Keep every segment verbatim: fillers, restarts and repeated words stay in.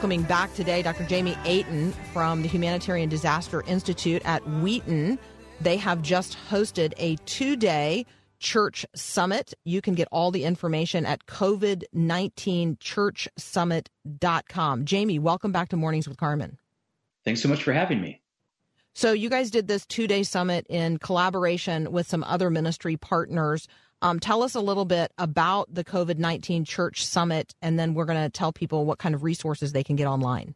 welcoming back today Doctor Jamie Aten from the Humanitarian Disaster Institute at Wheaton. They have just hosted a two-day church summit. You can get all the information at covid nineteen church summit dot com. Jamie, welcome back to Mornings with Carmen. Thanks so much for having me. So you guys did this two-day summit in collaboration with some other ministry partners. Um, tell us a little bit about the covid nineteen Church Summit, and then we're going to tell people what kind of resources they can get online.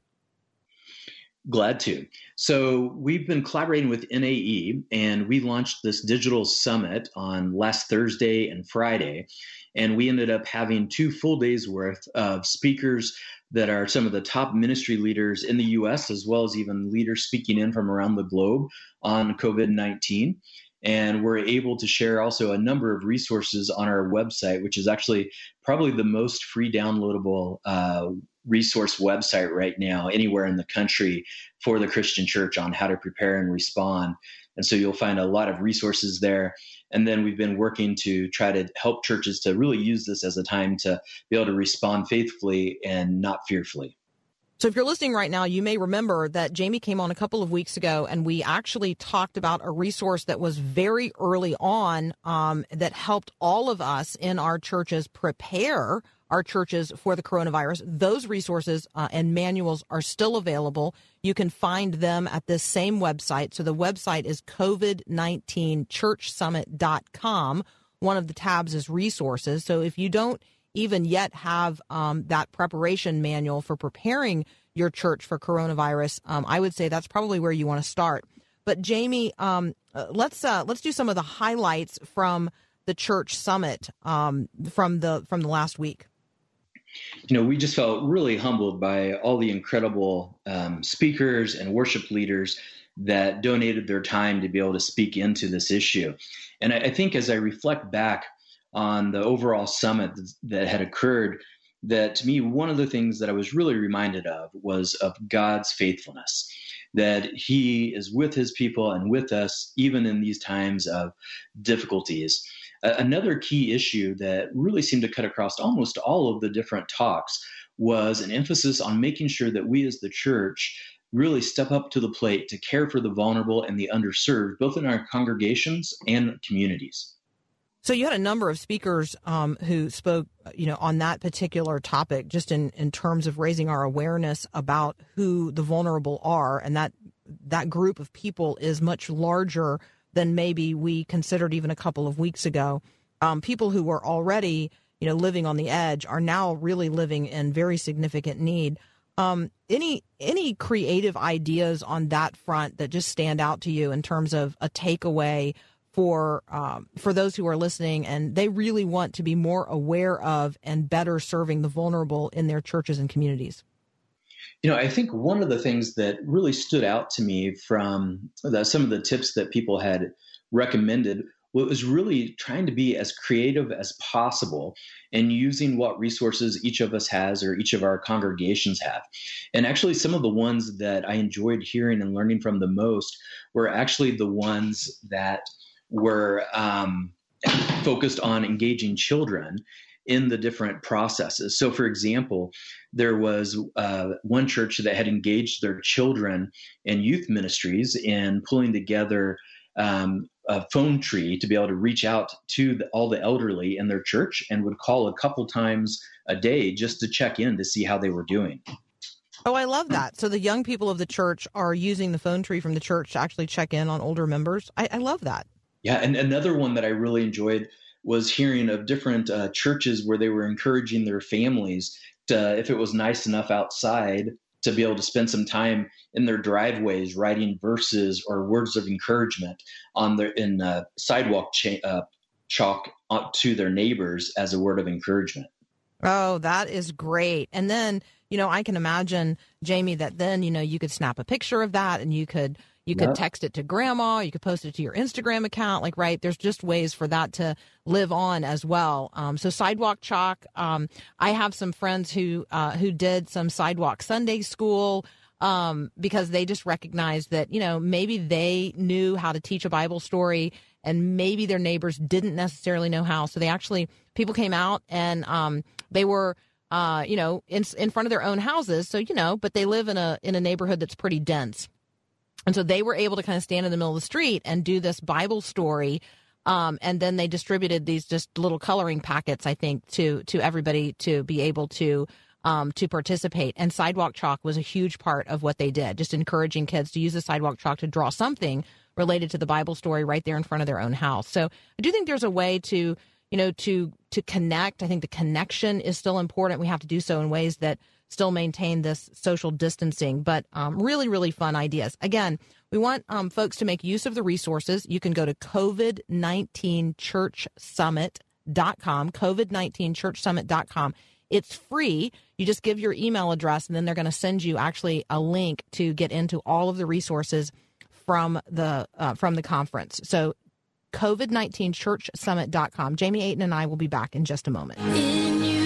Glad to. So we've been collaborating with N A E, and we launched this digital summit on last Thursday and Friday. And we ended up having two full days worth of speakers that are some of the top ministry leaders in the U S, as well as even leaders speaking in from around the globe on covid nineteen. And we're able to share also a number of resources on our website, which is actually probably the most free downloadable uh, resource website right now anywhere in the country for the Christian church on how to prepare and respond. And so you'll find a lot of resources there. And then we've been working to try to help churches to really use this as a time to be able to respond faithfully and not fearfully. So if you're listening right now, you may remember that Jamie came on a couple of weeks ago, and we actually talked about a resource that was very early on um, that helped all of us in our churches prepare our churches for the coronavirus. Those resources uh, and manuals are still available. You can find them at this same website. So the website is covid nineteen church summit dot com. One of the tabs is resources. So if you don't even yet have um, that preparation manual for preparing your church for coronavirus, um, I would say that's probably where you want to start. But Jamie, um, uh, let's uh, let's do some of the highlights from the church summit um, from the from the last week. You know, we just felt really humbled by all the incredible um, speakers and worship leaders that donated their time to be able to speak into this issue. And I, I think as I reflect back on the overall summit that had occurred, that to me, one of the things that I was really reminded of was of God's faithfulness, that he is with his people and with us, even in these times of difficulties. Uh, another key issue that really seemed to cut across almost all of the different talks was an emphasis on making sure that we as the church really step up to the plate to care for the vulnerable and the underserved, both in our congregations and communities. So you had a number of speakers um, who spoke, you know, on that particular topic, just in, in terms of raising our awareness about who the vulnerable are, and that that group of people is much larger than maybe we considered even a couple of weeks ago. Um, people who were already, you know, living on the edge are now really living in very significant need. Um, any any creative ideas on that front that just stand out to you in terms of a takeaway for um, for those who are listening and they really want to be more aware of and better serving the vulnerable in their churches and communities? You know, I think one of the things that really stood out to me from the, some of the tips that people had recommended was really trying to be as creative as possible and using what resources each of us has or each of our congregations have. And actually, some of the ones that I enjoyed hearing and learning from the most were actually the ones that were um, focused on engaging children in the different processes. So, for example, there was uh, one church that had engaged their children and youth ministries in pulling together um, a phone tree to be able to reach out to the, all the elderly in their church, and would call a couple times a day just to check in to see how they were doing. Oh, I love that. So the young people of the church are using the phone tree from the church to actually check in on older members. I, I love that. Yeah, and another one that I really enjoyed was hearing of different uh, churches where they were encouraging their families to, if it was nice enough outside, to be able to spend some time in their driveways writing verses or words of encouragement on their in uh, sidewalk cha- uh, chalk to their neighbors as a word of encouragement. Oh, that is great. And then, you know, I can imagine, Jamie, that then, you know, you could snap a picture of that and you could You could Yeah. text it to grandma. You could post it to your Instagram account. Like, right, there's just ways for that to live on as well. Um, so sidewalk chalk. Um, I have some friends who uh, who did some sidewalk Sunday school um, because they just recognized that, you know, maybe they knew how to teach a Bible story and maybe their neighbors didn't necessarily know how. So they actually, people came out and um, they were uh, you know, in in front of their own houses. So, you know, but they live in a in a neighborhood that's pretty dense. And so they were able to kind of stand in the middle of the street and do this Bible story. Um, and then they distributed these just little coloring packets, I think, to to everybody to be able to um, to participate. And sidewalk chalk was a huge part of what they did, just encouraging kids to use the sidewalk chalk to draw something related to the Bible story right there in front of their own house. So I do think there's a way to, you know, to to connect. I think the connection is still important. We have to do so in ways that still maintain this social distancing, but um, really, really fun ideas. Again, we want um, folks to make use of the resources. You can go to covid nineteen church summit dot com, covid nineteen church summit dot com. It's free. You just give your email address, and then they're going to send you actually a link to get into all of the resources from the uh, from the conference. So covid nineteen church summit dot com. Jamie Aten and I will be back in just a moment. In you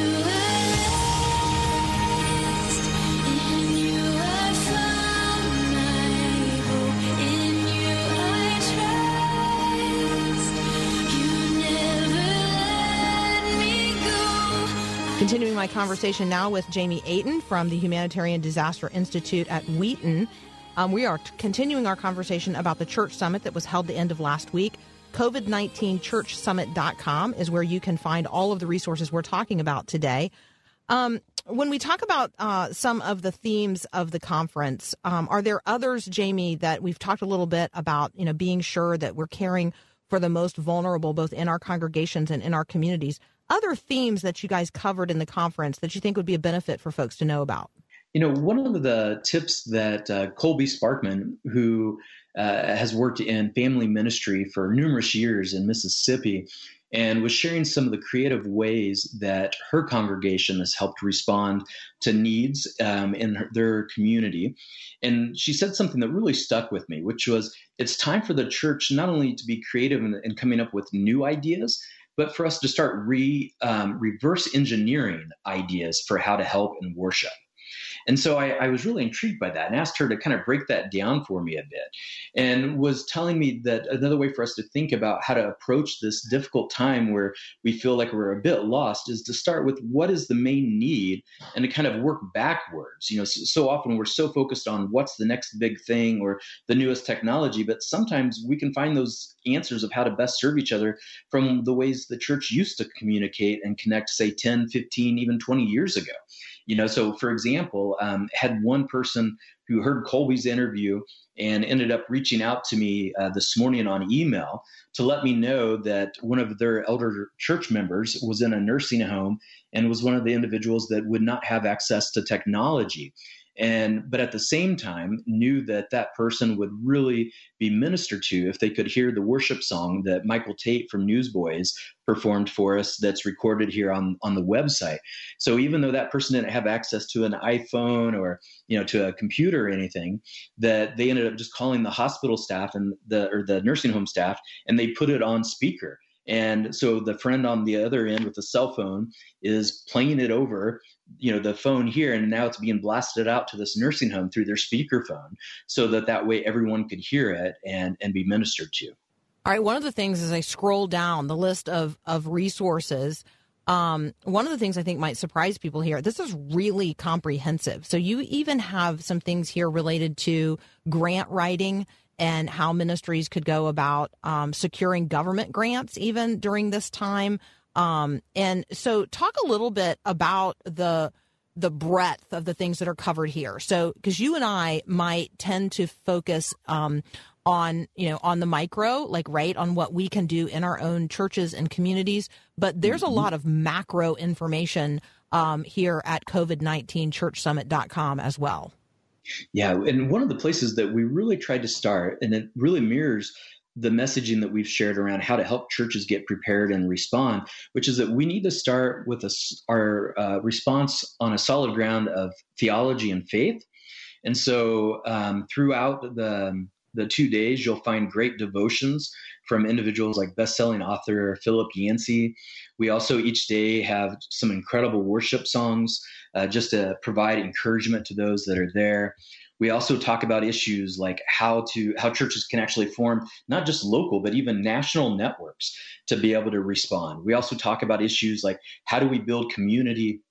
Continuing my conversation now with Jamie Aten from the Humanitarian Disaster Institute at Wheaton. Um, we are t- continuing our conversation about the church summit that was held the end of last week. covid nineteen church summit dot com is where you can find all of the resources we're talking about today. Um, when we talk about uh, some of the themes of the conference, um, are there others, Jamie, that we've talked a little bit about, you know, being sure that we're caring for the most vulnerable, both in our congregations and in our communities? Other themes that you guys covered in the conference that you think would be a benefit for folks to know about? You know, one of the tips that uh, Colby Sparkman, who uh, has worked in family ministry for numerous years in Mississippi, and was sharing some of the creative ways that her congregation has helped respond to needs um, in her, their community. And she said something that really stuck with me, which was, it's time for the church not only to be creative in, in coming up with new ideas, but for us to start re, um, reverse engineering ideas for how to help in worship. And so I, I was really intrigued by that and asked her to kind of break that down for me a bit, and was telling me that another way for us to think about how to approach this difficult time where we feel like we're a bit lost is to start with what is the main need and to kind of work backwards. You know, so, so often we're so focused on what's the next big thing or the newest technology, but sometimes we can find those answers of how to best serve each other from the ways the church used to communicate and connect, say, ten, fifteen, even twenty years ago. You know, so for example, um, had one person who heard Colby's interview and ended up reaching out to me uh, this morning on email to let me know that one of their elder church members was in a nursing home and was one of the individuals that would not have access to technology. And but at the same time knew that that person would really be ministered to if they could hear the worship song that Michael Tate from Newsboys performed for us that's recorded here on, on the website. So even though that person didn't have access to an iPhone or, you know, to a computer or anything, that they ended up just calling the hospital staff and the or the nursing home staff, and they put it on speaker. And so the friend on the other end with the cell phone is playing it over, you know, the phone here, and now it's being blasted out to this nursing home through their speakerphone, so that that way everyone could hear it and, and be ministered to. All right. One of the things as I scroll down the list of, of resources, um, one of the things I think might surprise people here, this is really comprehensive. So you even have some things here related to grant writing and how ministries could go about um, securing government grants even during this time. Um, and so talk a little bit about the the breadth of the things that are covered here. So because you and I might tend to focus um, on, you know, on the micro, like, right, on what we can do in our own churches and communities. But there's a lot of macro information um, here at covid nineteen church summit dot com as well. Yeah, and one of the places that we really tried to start, and it really mirrors the messaging that we've shared around how to help churches get prepared and respond, which is that we need to start with a, our uh, response on a solid ground of theology and faith. And so um, throughout the, the two days, you'll find great devotions from individuals like best-selling author Philip Yancey. We also each day have some incredible worship songs uh, just to provide encouragement to those that are there. We also talk about issues like how to how churches can actually form not just local, but even national networks to be able to respond. We also talk about issues like how do we build community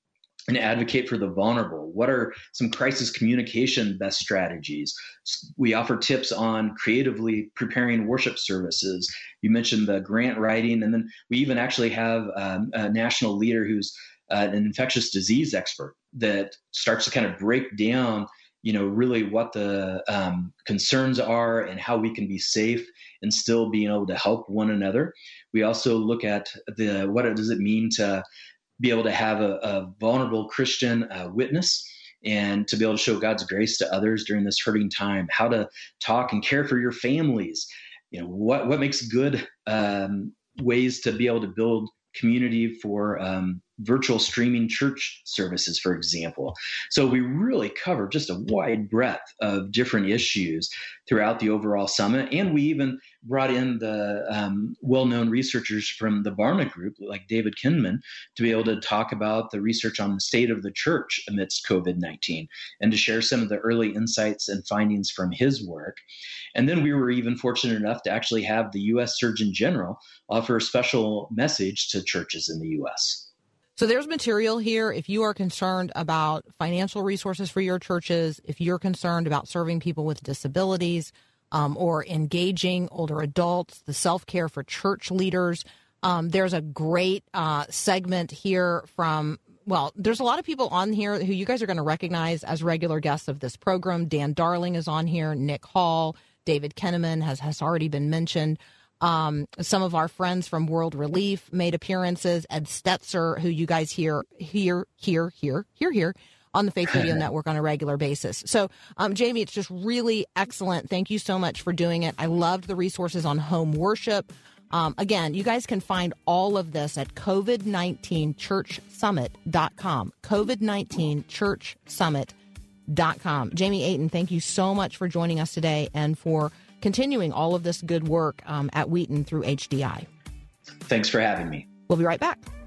and advocate for the vulnerable? What are some crisis communication best strategies? We offer tips on creatively preparing worship services. You mentioned the grant writing, and then we even actually have um, a national leader who's uh, an infectious disease expert that starts to kind of break down, you know, really what the um, concerns are and how we can be safe and still being able to help one another. We also look at the what does it mean to be able to have a, a vulnerable Christian uh, witness and to be able to show God's grace to others during this hurting time, how to talk and care for your families, you know, what, what makes good um, ways to be able to build community for um, virtual streaming church services, for example. So we really cover just a wide breadth of different issues throughout the overall summit. And we even brought in the um, well-known researchers from the Barna Group, like David Kinman, to be able to talk about the research on the state of the church amidst COVID nineteen and to share some of the early insights and findings from his work. And then we were even fortunate enough to actually have the U S Surgeon General offer a special message to churches in the U S. So there's material here. If you are concerned about financial resources for your churches, if you're concerned about serving people with disabilities, um, or engaging older adults, the self-care for church leaders, um, there's a great uh, segment here from, well, there's a lot of people on here who you guys are going to recognize as regular guests of this program. Dan Darling is on here, Nick Hall, David Kinnaman has, has already been mentioned. Um, some of our friends from World Relief made appearances. Ed Stetzer, who you guys hear, hear, hear, hear, hear, hear on the Faith Radio Network on a regular basis. So, um, Jamie, it's just really excellent. Thank you so much for doing it. I loved the resources on home worship. Um, again, you guys can find all of this at covid nineteen church summit dot com. covid nineteen church summit dot com. Jamie Aten, thank you so much for joining us today and for continuing all of this good work um, at Wheaton through H D I. Thanks for having me. We'll be right back.